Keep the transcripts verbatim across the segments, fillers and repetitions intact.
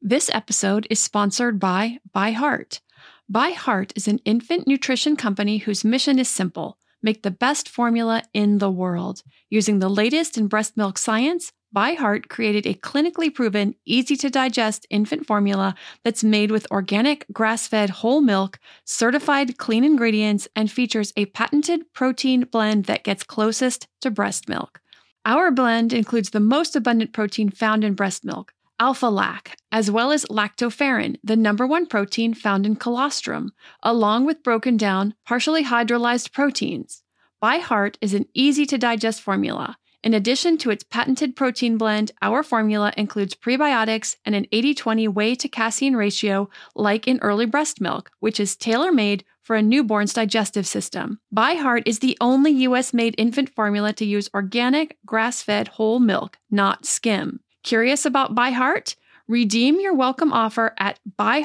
This episode is sponsored by ByHeart. ByHeart is an infant nutrition company whose mission is simple: make the best formula in the world. Using the latest in breast milk science, ByHeart created a clinically proven, easy-to-digest infant formula that's made with organic, grass-fed whole milk, certified clean ingredients, and features a patented protein blend that gets closest to breast milk. Our blend includes the most abundant protein found in breast milk, alpha-lac, as well as lactoferrin, the number one protein found in colostrum, along with broken down, partially hydrolyzed proteins. ByHeart is an easy-to-digest formula. In addition to its patented protein blend, our formula includes prebiotics and an eighty twenty whey to casein ratio like in early breast milk, which is tailor-made for a newborn's digestive system. ByHeart is the only U S-made infant formula to use organic, grass-fed whole milk, not skim. Curious about ByHeart? Redeem your welcome offer at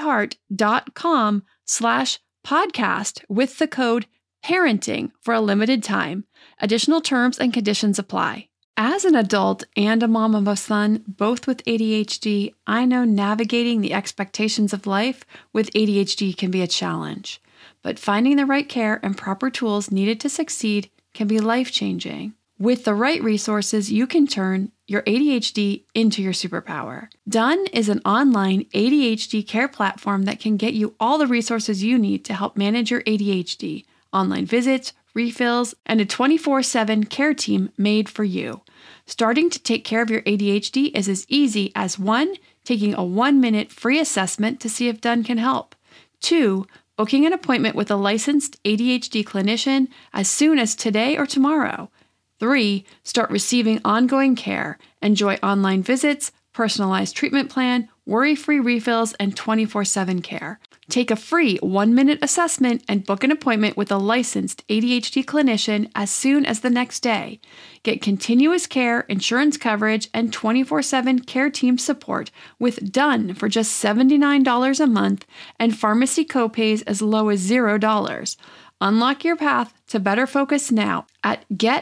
byheart.com slash podcast with the code parenting for a limited time. Additional terms and conditions apply. As an adult and a mom of a son, both with A D H D, I know navigating the expectations of life with A D H D can be a challenge. But finding the right care and proper tools needed to succeed can be life-changing. With the right resources, you can turn your A D H D into your superpower. Done is an online A D H D care platform that can get you all the resources you need to help manage your A D H D, online visits, refills, and a twenty-four seven care team made for you. Starting to take care of your A D H D is as easy as one, taking a one-minute free assessment to see if Done can help. Two, booking an appointment with a licensed A D H D clinician as soon as today or tomorrow. Three, start receiving ongoing care. Enjoy online visits, personalized treatment plan, worry-free refills, and twenty-four seven care. Take a free one-minute assessment and book an appointment with a licensed A D H D clinician as soon as the next day. Get continuous care, insurance coverage, and twenty-four seven care team support with Done for just seventy-nine dollars a month and pharmacy copays as low as zero dollars. Unlock your path to better focus now at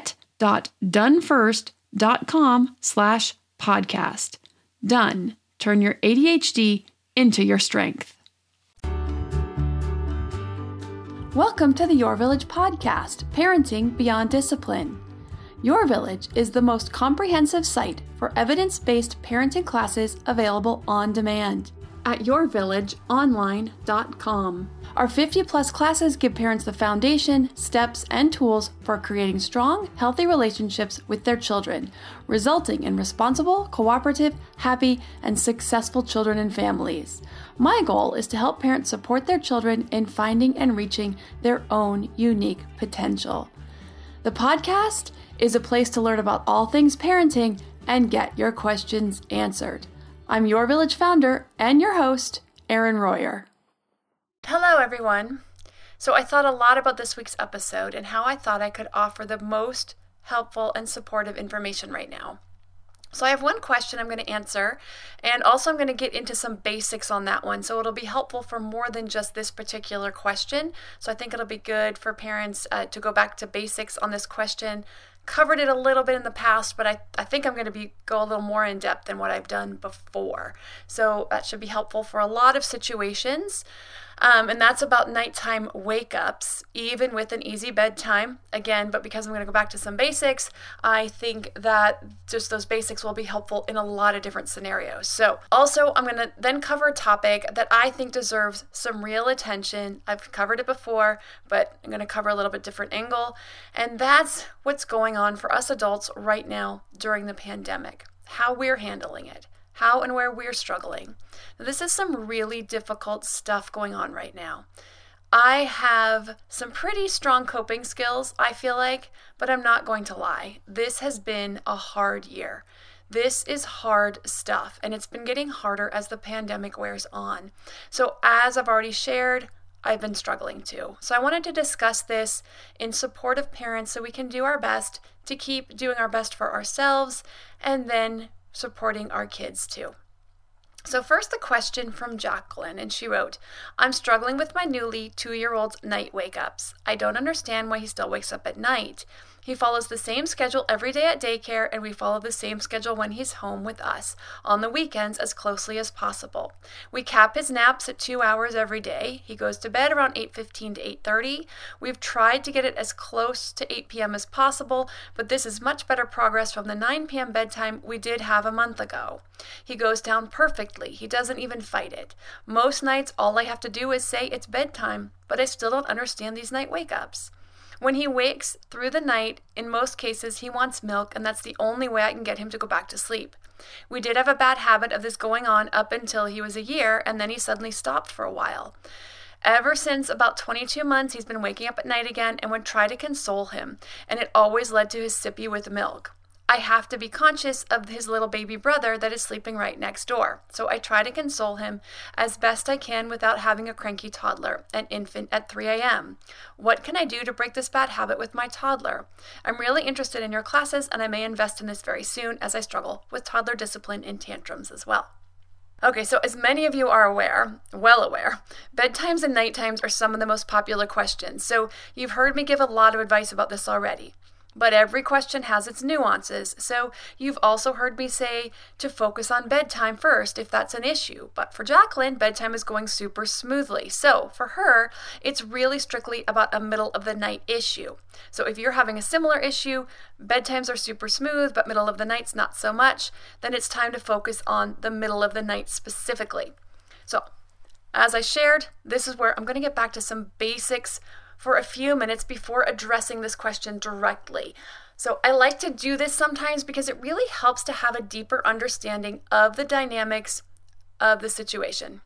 get.donefirst.com slash podcast. Done. Turn your A D H D into your strength. Welcome to the Your Village podcast, Parenting Beyond Discipline. Your Village is the most comprehensive site for evidence-based parenting classes available on demand at your village online dot com. Our fifty plus classes give parents the foundation, steps, and tools for creating strong, healthy relationships with their children, resulting in responsible, cooperative, happy, and successful children and families. My goal is to help parents support their children in finding and reaching their own unique potential. The podcast is a place to learn about all things parenting and get your questions answered. I'm Your Village founder and your host, Erin Royer. Hello, everyone. So I thought a lot about this week's episode and how I thought I could offer the most helpful and supportive information right now. So I have one question I'm going to answer, and also I'm going to get into some basics on that one. So it'll be helpful for more than just this particular question. So I think it'll be good for parents uh, to go back to basics on this question. Covered it a little bit in the past, but I, I think I'm going to be go a little more in depth than what I've done before. So that should be helpful for a lot of situations. Um, and that's about nighttime wake-ups, even with an easy bedtime. Again, but because I'm going to go back to some basics, I think that just those basics will be helpful in a lot of different scenarios. So also, I'm going to then cover a topic that I think deserves some real attention. I've covered it before, but I'm going to cover a little bit different angle. And that's what's going on for us adults right now during the pandemic, how we're handling it, how and where we're struggling. Now, this is some really difficult stuff going on right now. I have some pretty strong coping skills, I feel like, but I'm not going to lie. This has been a hard year. This is hard stuff, and it's been getting harder as the pandemic wears on. So as I've already shared, I've been struggling too. So I wanted to discuss this in support of parents so we can do our best to keep doing our best for ourselves and then supporting our kids too. So first, the question from Jacqueline, and she wrote, I'm struggling with my newly two-year-old's night wake-ups. I don't understand why he still wakes up at night. He follows the same schedule every day at daycare, and we follow the same schedule when he's home with us, on the weekends as closely as possible. We cap his naps at two hours every day. He goes to bed around eight fifteen to eight thirty. We've tried to get it as close to eight p.m. as possible, but this is much better progress from the nine p.m. bedtime we did have a month ago. He goes down perfectly. He doesn't even fight it. Most nights, all I have to do is say it's bedtime, but I still don't understand these night wake-ups. When he wakes through the night, in most cases, he wants milk, and that's the only way I can get him to go back to sleep. We did have a bad habit of this going on up until he was a year, and then he suddenly stopped for a while. Ever since about twenty-two months, he's been waking up at night again and would try to console him, and it always led to his sippy with milk. I have to be conscious of his little baby brother that is sleeping right next door, so I try to console him as best I can without having a cranky toddler, an infant at three a.m. What can I do to break this bad habit with my toddler? I'm really interested in your classes, and I may invest in this very soon as I struggle with toddler discipline and tantrums as well. Okay, so as many of you are aware, well aware, bedtimes and night times are some of the most popular questions, so you've heard me give a lot of advice about this already. But every question has its nuances, so you've also heard me say to focus on bedtime first if that's an issue. But for Jacqueline, bedtime is going super smoothly. So for her, it's really strictly about a middle of the night issue. So if you're having a similar issue, bedtimes are super smooth, but middle of the night's not so much, then it's time to focus on the middle of the night specifically. So as I shared, this is where I'm going to get back to some basics for a few minutes before addressing this question directly. So I like to do this sometimes because it really helps to have a deeper understanding of the dynamics of the situation.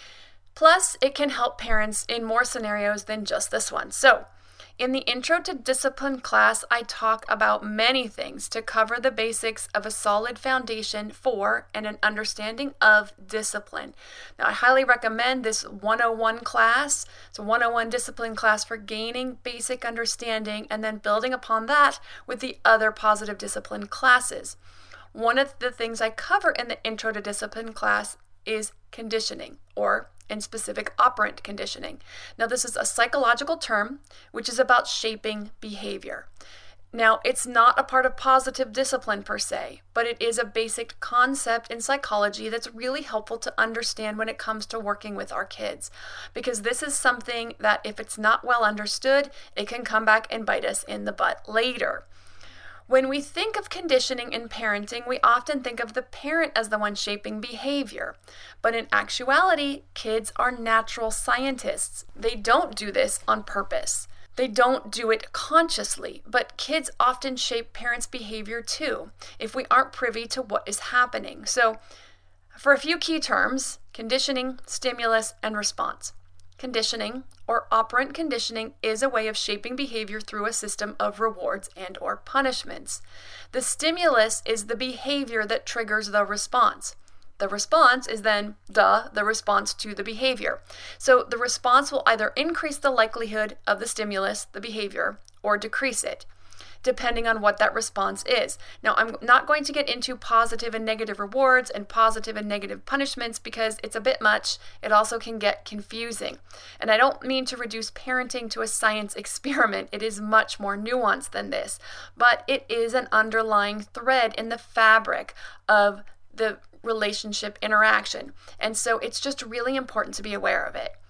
Plus, it can help parents in more scenarios than just this one. So in the Intro to Discipline class, I talk about many things to cover the basics of a solid foundation for and an understanding of discipline. Now, I highly recommend this one oh one class. It's a one oh one discipline class for gaining basic understanding and then building upon that with the other positive discipline classes. One of the things I cover in the Intro to Discipline class is conditioning, or in specific, operant conditioning. Now, this is a psychological term which is about shaping behavior. Now, it's not a part of positive discipline per se, but it is a basic concept in psychology that's really helpful to understand when it comes to working with our kids, because this is something that if it's not well understood, it can come back and bite us in the butt later. When we think of conditioning in parenting, we often think of the parent as the one shaping behavior. But in actuality, kids are natural scientists. They don't do this on purpose. They don't do it consciously, but kids often shape parents' behavior too, if we aren't privy to what is happening. So, for a few key terms, conditioning, stimulus, and response. Conditioning, or operant conditioning, is a way of shaping behavior through a system of rewards and or punishments. The stimulus is the behavior that triggers the response. The response is then, duh, the response to the behavior. So the response will either increase the likelihood of the stimulus, the behavior, or decrease it, depending on what that response is. Now, I'm not going to get into positive and negative rewards and positive and negative punishments because it's a bit much. It also can get confusing. And I don't mean to reduce parenting to a science experiment. It is much more nuanced than this. But it is an underlying thread in the fabric of the relationship interaction. And so it's just really important to be aware of it.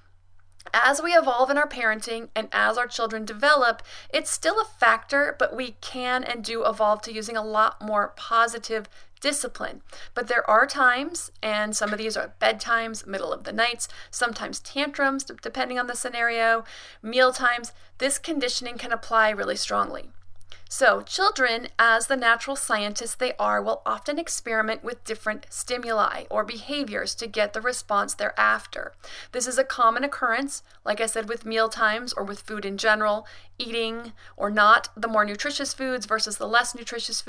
As we evolve in our parenting and as our children develop, it's still a factor, but we can and do evolve to using a lot more positive discipline. But there are times, and some of these are bedtimes, middle of the nights, sometimes tantrums, depending on the scenario, meal times, this conditioning can apply really strongly. So children, as the natural scientists they are, will often experiment with different stimuli or behaviors to get the response they're after. This is a common occurrence, like I said, with meal times or with food in general, eating or not the more nutritious foods versus the less nutritious foods,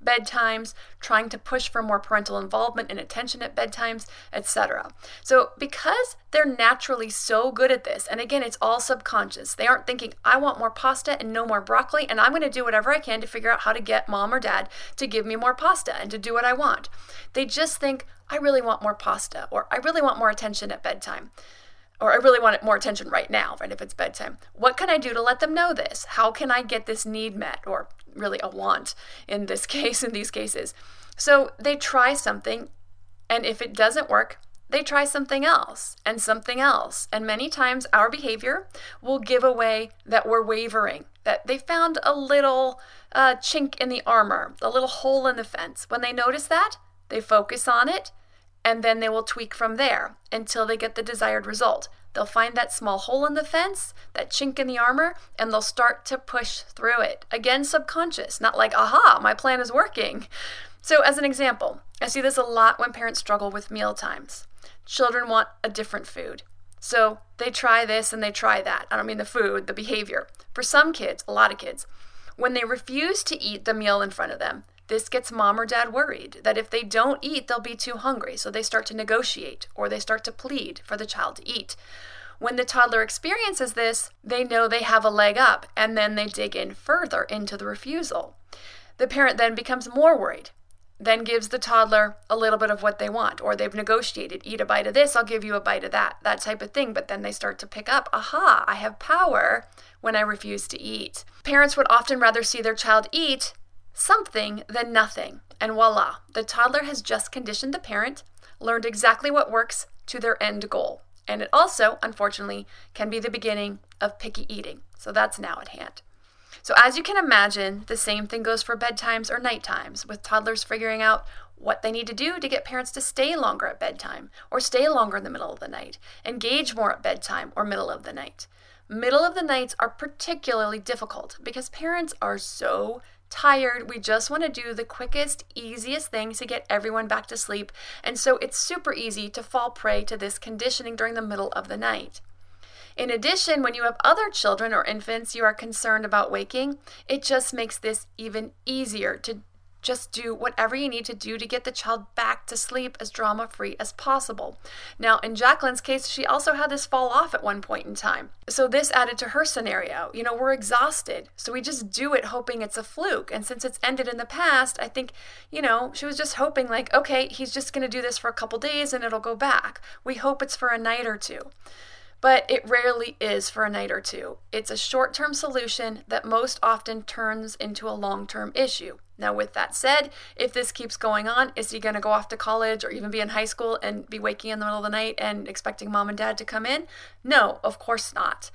bedtimes, trying to push for more parental involvement and attention at bedtimes, et cetera. So because they're naturally so good at this, and again, it's all subconscious. They aren't thinking, I want more pasta and no more broccoli, and I'm going to do whatever I can to figure out how to get mom or dad to give me more pasta and to do what I want. They just think, I really want more pasta, or I really want more attention at bedtime. Or I really want more attention right now, right, if it's bedtime. What can I do to let them know this? How can I get this need met, or really a want in this case, in these cases? So they try something, and if it doesn't work, they try something else and something else. And many times our behavior will give away that we're wavering, that they found a little uh, chink in the armor, a little hole in the fence. When they notice that, they focus on it, and then they will tweak from there until they get the desired result. They'll find that small hole in the fence, that chink in the armor, and they'll start to push through it. Again, subconscious, not like, aha, my plan is working. So as an example, I see this a lot when parents struggle with meal times. Children want a different food. So they try this and they try that. I don't mean the food, the behavior. For some kids, a lot of kids, when they refuse to eat the meal in front of them, this gets mom or dad worried that if they don't eat, they'll be too hungry. So they start to negotiate or they start to plead for the child to eat. When the toddler experiences this, they know they have a leg up, and then they dig in further into the refusal. The parent then becomes more worried, then gives the toddler a little bit of what they want, or they've negotiated, eat a bite of this, I'll give you a bite of that, that type of thing. But then they start to pick up, aha, I have power when I refuse to eat. Parents would often rather see their child eat something than nothing. And voila, the toddler has just conditioned the parent, learned exactly what works to their end goal. And it also, unfortunately, can be the beginning of picky eating. So that's now at hand. So as you can imagine, the same thing goes for bedtimes or night times, with toddlers figuring out what they need to do to get parents to stay longer at bedtime or stay longer in the middle of the night, engage more at bedtime or middle of the night. Middle of the nights are particularly difficult because parents are so tired. We just want to do the quickest, easiest thing to get everyone back to sleep. And so it's super easy to fall prey to this conditioning during the middle of the night. In addition, when you have other children or infants you are concerned about waking, it just makes this even easier to just do whatever you need to do to get the child back to sleep as drama-free as possible. Now, in Jacqueline's case, she also had this fall off at one point in time. So this added to her scenario. You know, we're exhausted, so we just do it hoping it's a fluke. And since it's ended in the past, I think, you know, she was just hoping like, okay, he's just going to do this for a couple days and it'll go back. We hope it's for a night or two. But it rarely is for a night or two. It's a short-term solution that most often turns into a long-term issue. Now, with that said, if this keeps going on, is he going to go off to college or even be in high school and be waking in the middle of the night and expecting mom and dad to come in? No, of course not.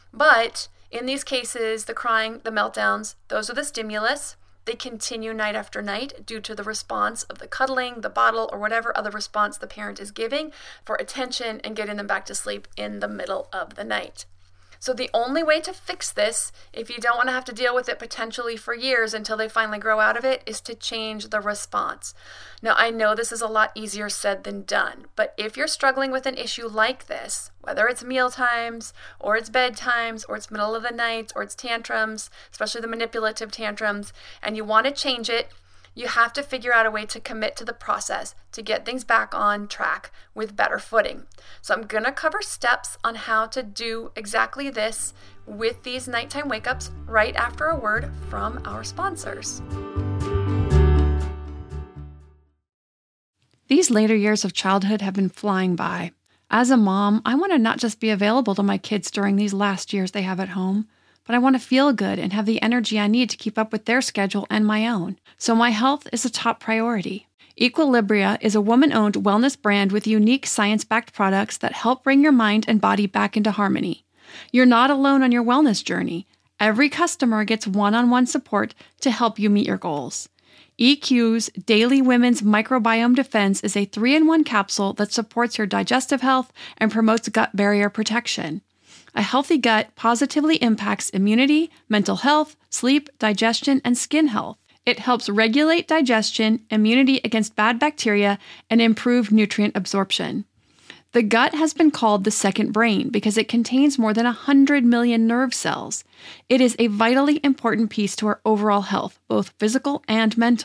But in these cases, the crying, the meltdowns, those are the stimulus. They continue night after night due to the response of the cuddling, the bottle, or whatever other response the parent is giving for attention and getting them back to sleep in the middle of the night. So the only way to fix this, if you don't want to have to deal with it potentially for years until they finally grow out of it, is to change the response. Now, I know this is a lot easier said than done, but if you're struggling with an issue like this, whether it's meal times, or it's bedtimes, or it's middle of the night, or it's tantrums, especially the manipulative tantrums, and you want to change it, you have to figure out a way to commit to the process to get things back on track with better footing. So I'm going to cover steps on how to do exactly this with these nighttime wake-ups right after a word from our sponsors. These later years of childhood have been flying by. As a mom, I want to not just be available to my kids during these last years they have at home, but I want to feel good and have the energy I need to keep up with their schedule and my own. So my health is a top priority. Equilibria is a woman-owned wellness brand with unique science-backed products that help bring your mind and body back into harmony. You're not alone on your wellness journey. Every customer gets one-on-one support to help you meet your goals. E Q's Daily Women's Microbiome Defense is a three-in-one capsule that supports your digestive health and promotes gut barrier protection. A healthy gut positively impacts immunity, mental health, sleep, digestion, and skin health. It helps regulate digestion, immunity against bad bacteria, and improve nutrient absorption. The gut has been called the second brain because it contains more than one hundred million nerve cells. It is a vitally important piece to our overall health, both physical and mental.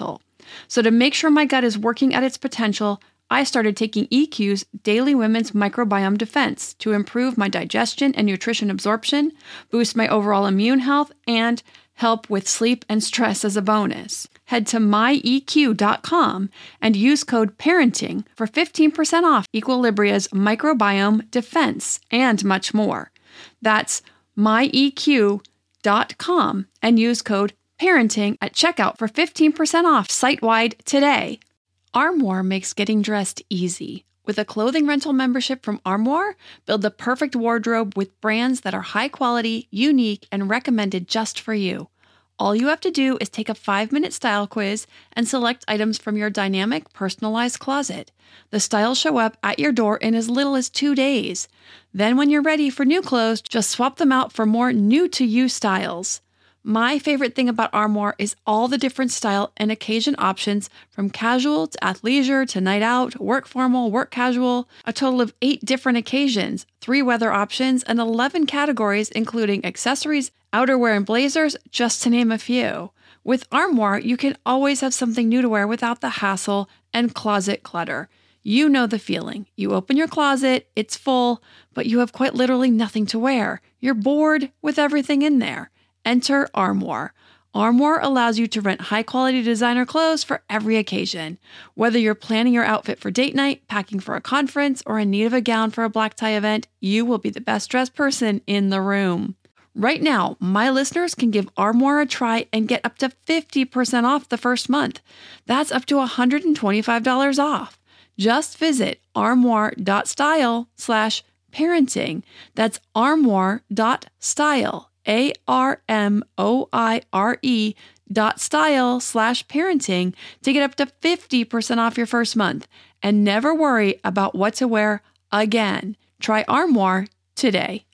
So to make sure my gut is working at its potential, I started taking E Q's Daily Women's Microbiome Defense to improve my digestion and nutrition absorption, boost my overall immune health, and help with sleep and stress as a bonus. Head to my E Q dot com and use code PARENTING for fifteen percent off Equilibria's Microbiome Defense and much more. That's my E Q dot com and use code PARENTING at checkout for fifteen percent off site-wide today. Armoire makes getting dressed easy. With a clothing rental membership from Armoire, build the perfect wardrobe with brands that are high quality, unique, and recommended just for you. All you have to do is take a five-minute style quiz and select items from your dynamic, personalized closet. The styles show up at your door in as little as two days. Then when you're ready for new clothes, just swap them out for more new-to-you styles. My favorite thing about Armoire is all the different style and occasion options, from casual to athleisure to night out, work formal, work casual, a total of eight different occasions, three weather options, and eleven categories including accessories, outerwear, and blazers, just to name a few. With Armoire, you can always have something new to wear without the hassle and closet clutter. You know the feeling. You open your closet, it's full, but you have quite literally nothing to wear. You're bored with everything in there. Enter Armoire. Armoire allows you to rent high-quality designer clothes for every occasion. Whether you're planning your outfit for date night, packing for a conference, or in need of a gown for a black tie event, you will be the best-dressed person in the room. Right now, my listeners can give Armoire a try and get up to fifty percent off the first month. That's up to one hundred twenty-five dollars off. Just visit armoire.style slash parenting. That's armoire.style. A R M O I R E dot style slash parenting to get up to fifty percent off your first month and never worry about what to wear again. Try Armoire today.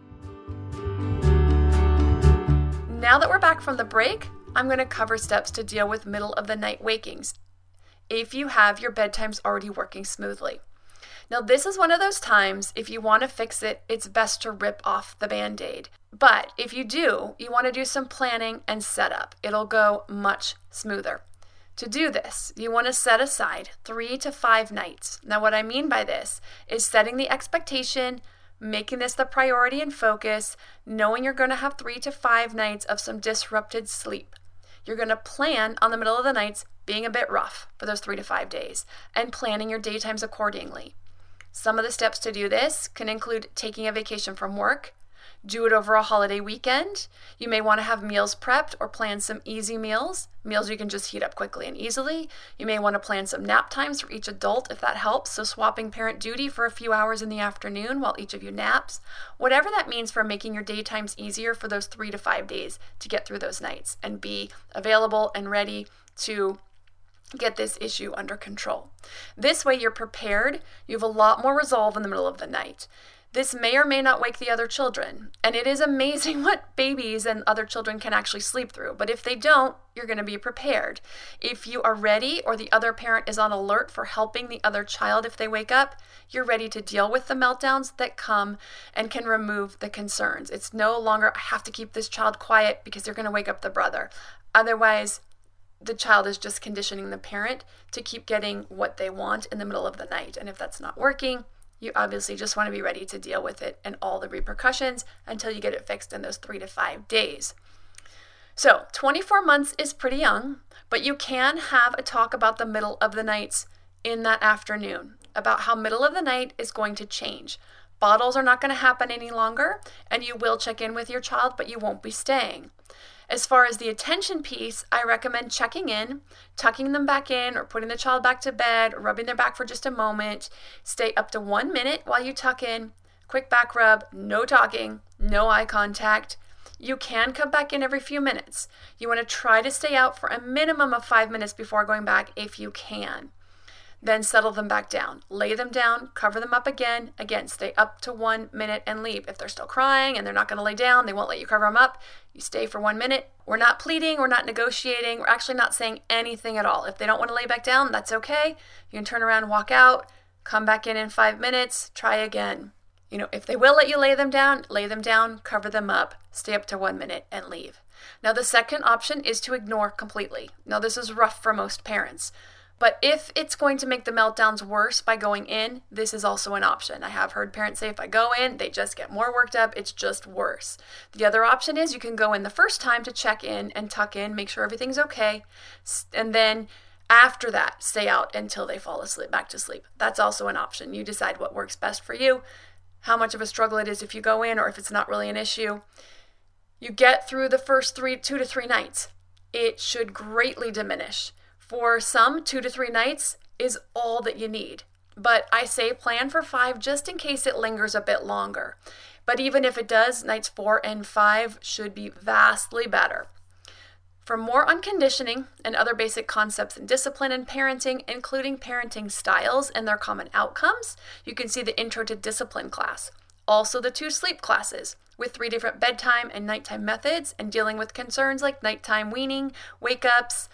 Now that we're back from the break, I'm going to cover steps to deal with middle of the night wakings if you have your bedtimes already working smoothly. Now, this is one of those times, if you want to fix it, it's best to rip off the Band-Aid. But if you do, you want to do some planning and setup. It'll go much smoother. To do this, you want to set aside three to five nights. Now, what I mean by this is setting the expectation, making this the priority and focus, knowing you're going to have three to five nights of some disrupted sleep. You're going to plan on the middle of the nights being a bit rough for those three to five days and planning your daytimes accordingly. Some of the steps to do this can include taking a vacation from work, do it over a holiday weekend. You may want to have meals prepped or plan some easy meals, meals you can just heat up quickly and easily. You may want to plan some nap times for each adult if that helps, so swapping parent duty for a few hours in the afternoon while each of you naps. Whatever that means for making your daytimes easier for those three to five days to get through those nights and be available and ready to get this issue under control. This way you're prepared, you have a lot more resolve in the middle of the night. This may or may not wake the other children, and it is amazing what babies and other children can actually sleep through, but if they don't, you're going to be prepared. If you are ready or the other parent is on alert for helping the other child if they wake up, you're ready to deal with the meltdowns that come and can remove the concerns. It's no longer, I have to keep this child quiet because they're going to wake up the brother. Otherwise, the child is just conditioning the parent to keep getting what they want in the middle of the night. And if that's not working, you obviously just want to be ready to deal with it and all the repercussions until you get it fixed in those three to five days. So twenty-four months is pretty young, but you can have a talk about the middle of the nights in that afternoon, about how middle of the night is going to change. Bottles are not going to happen any longer, and you will check in with your child, but you won't be staying. As far as the attention piece, I recommend checking in, tucking them back in, or putting the child back to bed, or rubbing their back for just a moment. Stay up to one minute while you tuck in. Quick back rub, no talking, no eye contact. You can come back in every few minutes. You want to try to stay out for a minimum of five minutes before going back if you can. Then settle them back down. Lay them down, cover them up again. Again, stay up to one minute and leave. If they're still crying and they're not going to lay down, they won't let you cover them up. You stay for one minute. We're not pleading. We're not negotiating. We're actually not saying anything at all. If they don't want to lay back down, that's okay. You can turn around, walk out, come back in in five minutes, try again. You know, if they will let you lay them down, lay them down, cover them up, stay up to one minute and leave. Now, the second option is to ignore completely. Now, this is rough for most parents. But if it's going to make the meltdowns worse by going in, this is also an option. I have heard parents say if I go in, they just get more worked up. It's just worse. The other option is you can go in the first time to check in and tuck in, make sure everything's okay. And then after that, stay out until they fall asleep, back to sleep. That's also an option. You decide what works best for you, how much of a struggle it is if you go in or if it's not really an issue. You get through the first three, two to three nights. It should greatly diminish. For some, two to three nights is all that you need. But I say plan for five just in case it lingers a bit longer. But even if it does, nights four and five should be vastly better. For more on conditioning and other basic concepts in discipline and parenting, including parenting styles and their common outcomes, you can see the Intro to Discipline class. Also the two sleep classes with three different bedtime and nighttime methods and dealing with concerns like nighttime weaning, wake-ups,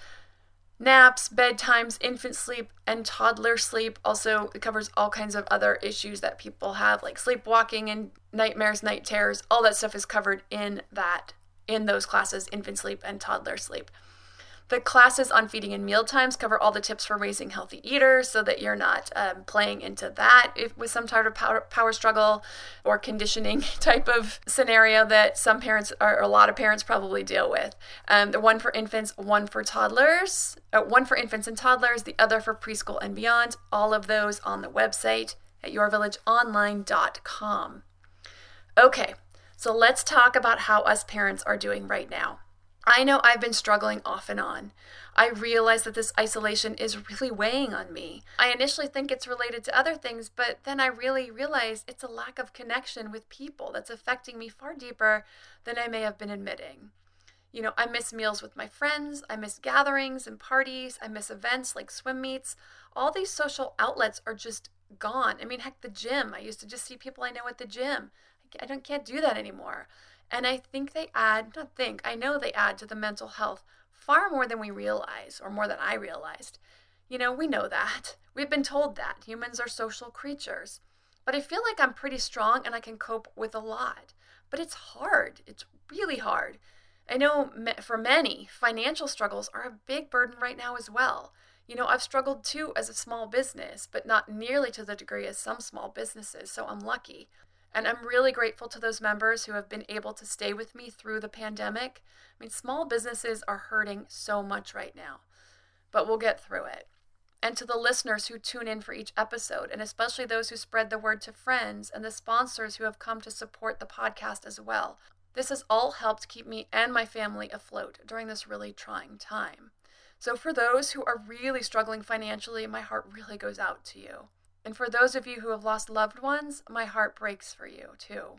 naps, bedtimes, infant sleep, and toddler sleep. Also, it covers all kinds of other issues that people have, like sleepwalking and nightmares, night terrors. All that stuff is covered in that, in those classes, infant sleep and toddler sleep. The classes on feeding and meal times cover all the tips for raising healthy eaters so that you're not um, playing into that if, with some type of power, power struggle or conditioning type of scenario that some parents, or a lot of parents probably deal with. Um, the one for infants, one for toddlers, uh, one for infants and toddlers, the other for preschool and beyond. All of those on the website at your village online dot com. Okay, so let's talk about how us parents are doing right now. I know I've been struggling off and on. I realize that this isolation is really weighing on me. I initially think it's related to other things, but then I really realize it's a lack of connection with people that's affecting me far deeper than I may have been admitting. You know, I miss meals with my friends, I miss gatherings and parties, I miss events like swim meets. All these social outlets are just gone. I mean, heck, the gym. I used to just see people I know at the gym. I don't can't do that anymore. And I think they add, not think, I know they add to the mental health far more than we realize, or more than I realized. You know, we know that. We've been told that. Humans are social creatures. But I feel like I'm pretty strong and I can cope with a lot. But it's hard. It's really hard. I know for many, financial struggles are a big burden right now as well. You know, I've struggled too as a small business, but not nearly to the degree as some small businesses, so I'm lucky. And I'm really grateful to those members who have been able to stay with me through the pandemic. I mean, small businesses are hurting so much right now, but we'll get through it. And to the listeners who tune in for each episode, and especially those who spread the word to friends and the sponsors who have come to support the podcast as well. This has all helped keep me and my family afloat during this really trying time. So for those who are really struggling financially, my heart really goes out to you. And for those of you who have lost loved ones, my heart breaks for you too.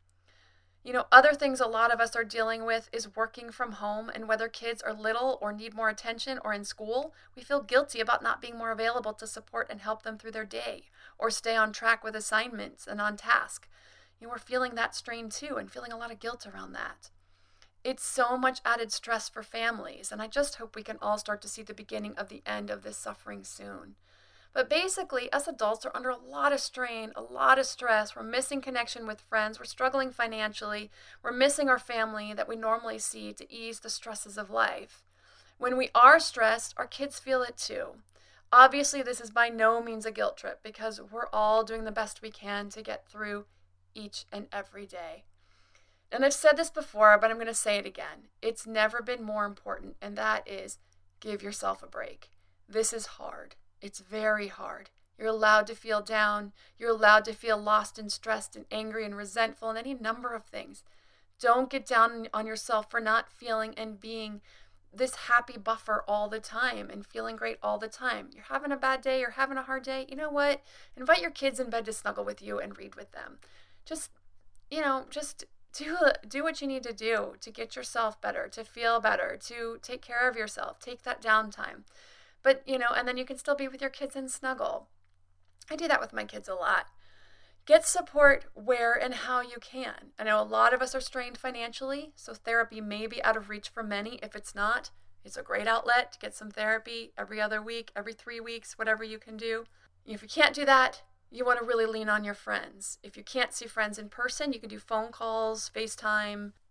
You know, other things a lot of us are dealing with is working from home, and whether kids are little or need more attention or in school, we feel guilty about not being more available to support and help them through their day or stay on track with assignments and on task. You know, we're feeling that strain too and feeling a lot of guilt around that. It's so much added stress for families, and I just hope we can all start to see the beginning of the end of this suffering soon. But basically, us adults are under a lot of strain, a lot of stress. We're missing connection with friends. We're struggling financially. We're missing our family that we normally see to ease the stresses of life. When we are stressed, our kids feel it too. Obviously, this is by no means a guilt trip because we're all doing the best we can to get through each and every day. And I've said this before, but I'm going to say it again. It's never been more important, and that is give yourself a break. This is hard. It's very hard. You're allowed to feel down. You're allowed to feel lost and stressed and angry and resentful and any number of things. Don't get down on yourself for not feeling and being this happy buffer all the time and feeling great all the time. You're having a bad day, you're having a hard day. You know what? Invite your kids in bed to snuggle with you and read with them. Just, you know, just do, do what you need to do to get yourself better, to feel better, to take care of yourself. Take that downtime. But, you know, and then you can still be with your kids and snuggle. I do that with my kids a lot. Get support where and how you can. I know a lot of us are strained financially, so therapy may be out of reach for many. If it's not, it's a great outlet to get some therapy every other week, every three weeks, whatever you can do. If you can't do that, you want to really lean on your friends. If you can't see friends in person, you can do phone calls, FaceTime,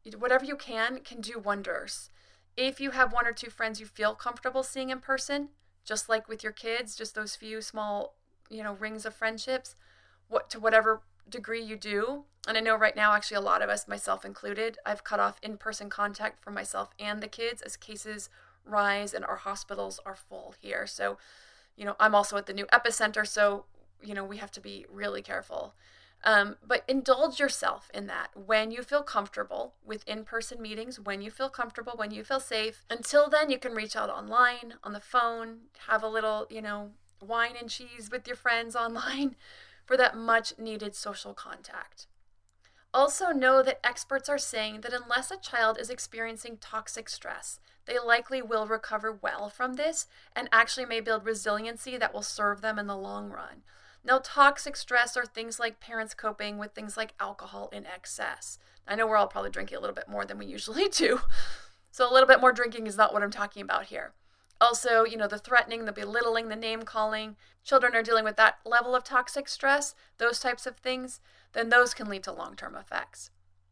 whatever you can can do wonders. If you have one or two friends you feel comfortable seeing in person, just like with your kids, just those few small, you know, rings of friendships, what to whatever degree you do. And I know right now, actually, a lot of us, myself included, I've cut off in-person contact for myself and the kids as cases rise and our hospitals are full here. So, you know, I'm also at the new epicenter, so, you know, we have to be really careful. Um, but indulge yourself in that when you feel comfortable with in-person meetings, when you feel comfortable, when you feel safe. Until then, you can reach out online, on the phone, have a little, you know, wine and cheese with your friends online for that much needed social contact. Also know that experts are saying that unless a child is experiencing toxic stress, they likely will recover well from this and actually may build resiliency that will serve them in the long run. Now, toxic stress are things like parents coping with things like alcohol in excess. I know we're all probably drinking a little bit more than we usually do, so a little bit more drinking is not what I'm talking about here. Also, you know, the threatening, the belittling, the name calling, children are dealing with that level of toxic stress, those types of things, then those can lead to long-term effects.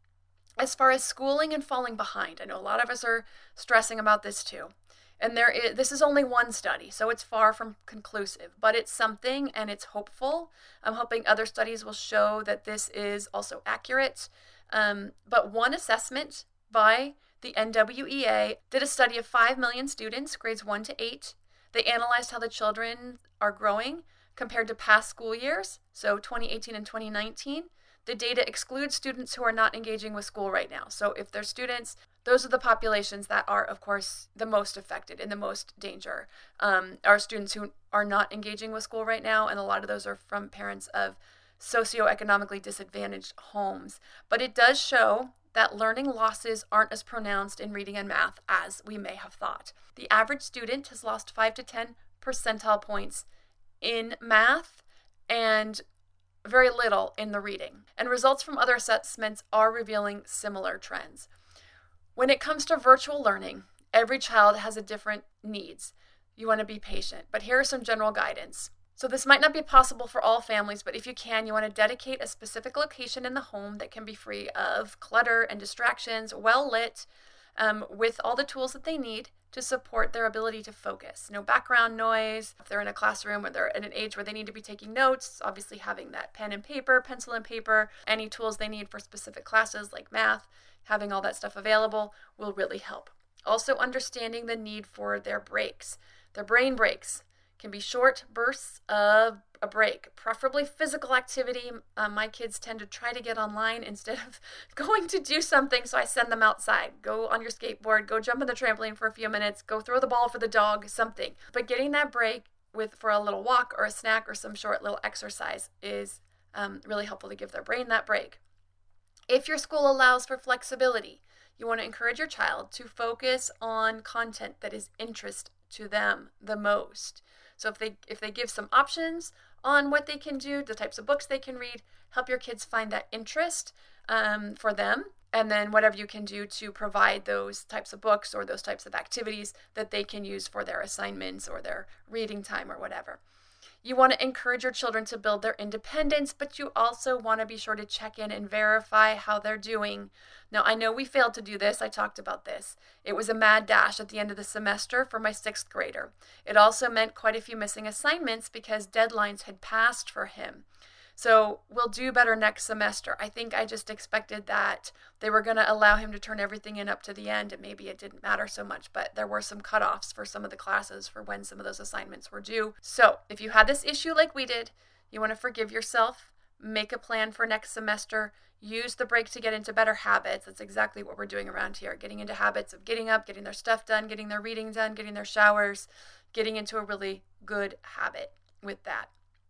As far as schooling and falling behind, I know a lot of us are stressing about this too. And there is, this is only one study, so it's far from conclusive, but it's something and it's hopeful. I'm hoping other studies will show that this is also accurate. Um, but one assessment by the N W E A did a study of five million students, grades one to eight. They analyzed how the children are growing compared to past school years, so twenty eighteen and twenty nineteen. The data excludes students who are not engaging with school right now. So if they're students, those are the populations that are, of course, the most affected and the most danger. Um, are students who are not engaging with school right now, and a lot of those are from parents of socioeconomically disadvantaged homes. But it does show that learning losses aren't as pronounced in reading and math as we may have thought. The average student has lost five to ten percentile points in math and very little in the reading. And results from other assessments are revealing similar trends. When it comes to virtual learning, every child has a different needs. You want to be patient, but here are some general guidance. So this might not be possible for all families, but if you can, you want to dedicate a specific location in the home that can be free of clutter and distractions, well lit, um, with all the tools that they need to support their ability to focus. No background noise. If they're in a classroom or they're at an age where they need to be taking notes, obviously having that pen and paper, pencil and paper, any tools they need for specific classes like math, having all that stuff available will really help. Also understanding the need for their breaks. Their brain breaks can be short bursts of a break, preferably physical activity. Uh, my kids tend to try to get online instead of going to do something, so I send them outside. Go on your skateboard, go jump on the trampoline for a few minutes, go throw the ball for the dog, something. But getting that break with for a little walk or a snack or some short little exercise is um, really helpful to give their brain that break. If your school allows for flexibility, you want to encourage your child to focus on content that is interest to them the most. So if they if they give some options on what they can do, the types of books they can read, help your kids find that interest um, for them. And then whatever you can do to provide those types of books or those types of activities that they can use for their assignments or their reading time or whatever. You want to encourage your children to build their independence, but you also want to be sure to check in and verify how they're doing. Now, I know we failed to do this. I talked about this. It was a mad dash at the end of the semester for my sixth grader. It also meant quite a few missing assignments because deadlines had passed for him. So we'll do better next semester. I think I just expected that they were going to allow him to turn everything in up to the end, and maybe it didn't matter so much, but there were some cutoffs for some of the classes for when some of those assignments were due. So if you had this issue like we did, you want to forgive yourself, make a plan for next semester, use the break to get into better habits. That's exactly what we're doing around here, getting into habits of getting up, getting their stuff done, getting their reading done, getting their showers, getting into a really good habit with that.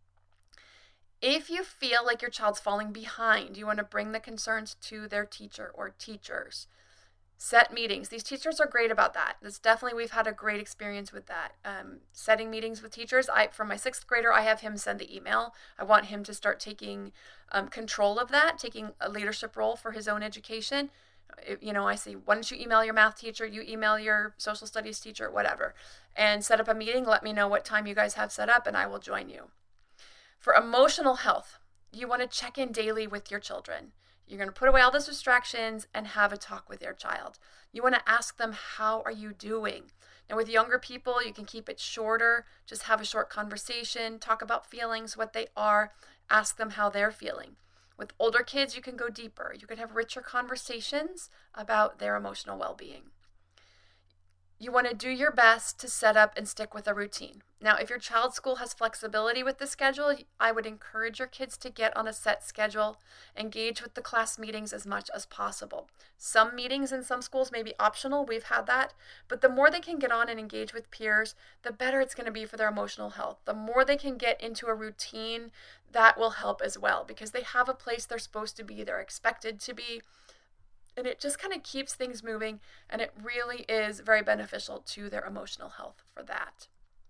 If you feel like your child's falling behind, you want to bring the concerns to their teacher or teachers. Set meetings. These teachers are great about that. That's definitely, we've had a great experience with that. Um, setting meetings with teachers. I, for my sixth grader, I have him send the email. I want him to start taking um, control of that, taking a leadership role for his own education. It, you know, I say, why don't you email your math teacher, you email your social studies teacher, whatever, and set up a meeting. Let me know what time you guys have set up, and I will join you. For emotional health, you want to check in daily with your children. You're going to put away all those distractions and have a talk with your child. You want to ask them, how are you doing? Now, with younger people, you can keep it shorter. Just have a short conversation, talk about feelings, what they are, ask them how they're feeling. With older kids, you can go deeper. You can have richer conversations about their emotional well-being. You want to do your best to set up and stick with a routine. Now, if your child's school has flexibility with the schedule, I would encourage your kids to get on a set schedule, engage with the class meetings as much as possible. Some meetings in some schools may be optional, we've had that, but the more they can get on and engage with peers, the better it's going to be for their emotional health. The more they can get into a routine, that will help as well, because they have a place they're supposed to be, they're expected to be. And it just kind of keeps things moving, and it really is very beneficial to their emotional health for that.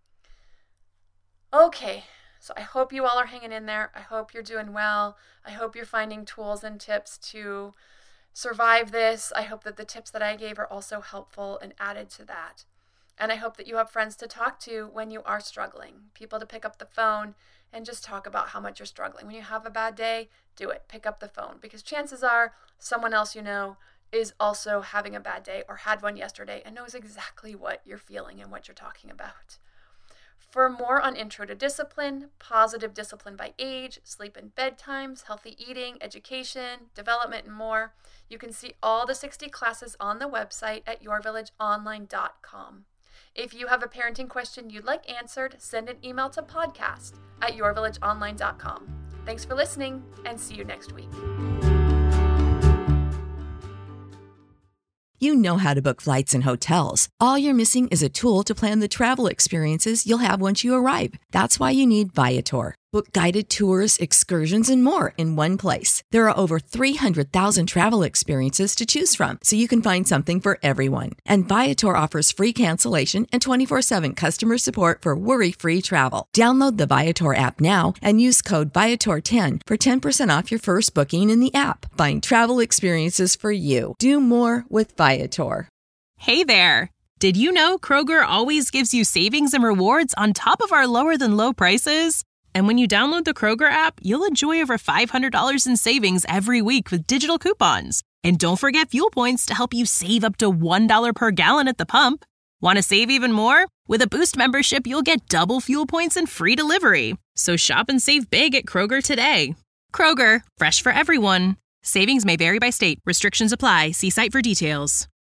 Okay, so I hope you all are hanging in there. I hope you're doing well. I hope you're finding tools and tips to survive this. I hope that the tips that I gave are also helpful and added to that. And I hope that you have friends to talk to when you are struggling, people to pick up the phone and just talk about how much you're struggling. When you have a bad day, do it. Pick up the phone, because chances are someone else you know is also having a bad day or had one yesterday and knows exactly what you're feeling and what you're talking about. For more on Intro to Discipline, positive discipline by age, sleep and bedtimes, healthy eating, education, development, and more, you can see all the sixty classes on the website at your village online dot com. If you have a parenting question you'd like answered, send an email to podcast at your village online dot com. Thanks for listening, and see you next week. You know how to book flights and hotels. All you're missing is a tool to plan the travel experiences you'll have once you arrive. That's why you need Viator. Book guided tours, excursions, and more in one place. There are over three hundred thousand travel experiences to choose from, so you can find something for everyone. And Viator offers free cancellation and twenty-four seven customer support for worry-free travel. Download the Viator app now and use code Viator ten for ten percent off your first booking in the app. Find travel experiences for you. Do more with Viator. Hey there! Did you know Kroger always gives you savings and rewards on top of our lower-than-low prices? And when you download the Kroger app, you'll enjoy over five hundred dollars in savings every week with digital coupons. And don't forget fuel points to help you save up to one dollar per gallon at the pump. Want to save even more? With a Boost membership, you'll get double fuel points and free delivery. So shop and save big at Kroger today. Kroger, fresh for everyone. Savings may vary by state. Restrictions apply. See site for details.